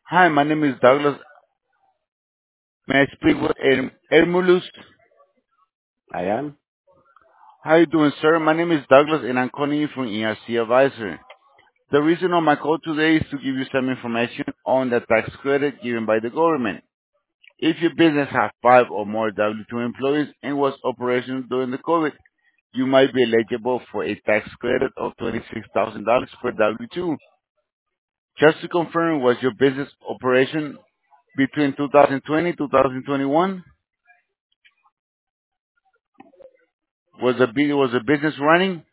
Hi, my name is Douglas. May I speak with Ermulus? I am. How you doing, sir? My name is Douglas, and I'm calling you from ERC Advisor. The reason of my call today is to give you some information on the tax credit given by the government. If your business has 5 or more W-2 employees and was operational during the COVID, you might be eligible for a tax credit of $26,000 per W-2. Just to confirm, was your business operation between 2020 and 2021? Was the business running?